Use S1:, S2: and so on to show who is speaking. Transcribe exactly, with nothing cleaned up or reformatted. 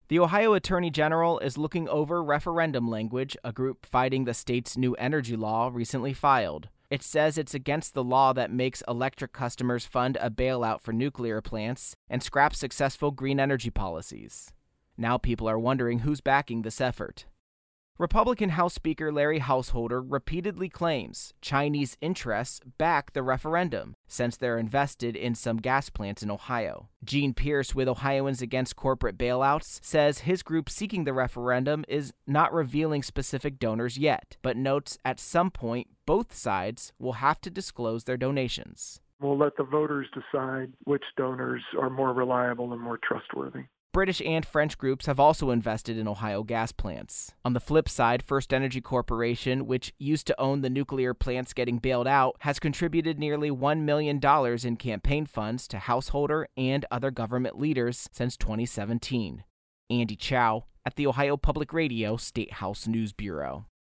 S1: The Ohio Attorney General is looking over referendum language a group fighting the state's new energy law recently filed. It says it's against the law that makes electric customers fund a bailout for nuclear plants and scrap successful green energy policies. Now people are wondering who's backing this effort. Republican House Speaker Larry Householder repeatedly claims Chinese interests back the referendum since they're invested in some gas plants in Ohio. Gene Pierce with Ohioans Against Corporate Bailouts says his group seeking the referendum is not revealing specific donors yet, but notes at some point both sides will have to disclose their donations.
S2: We'll let the voters decide which donors are more reliable and more trustworthy.
S1: British and French groups have also invested in Ohio gas plants. On the flip side, First Energy Corporation, which used to own the nuclear plants getting bailed out, has contributed nearly one million dollars in campaign funds to Householder and other government leaders since twenty seventeen. Andy Chow at the Ohio Public Radio State House News Bureau.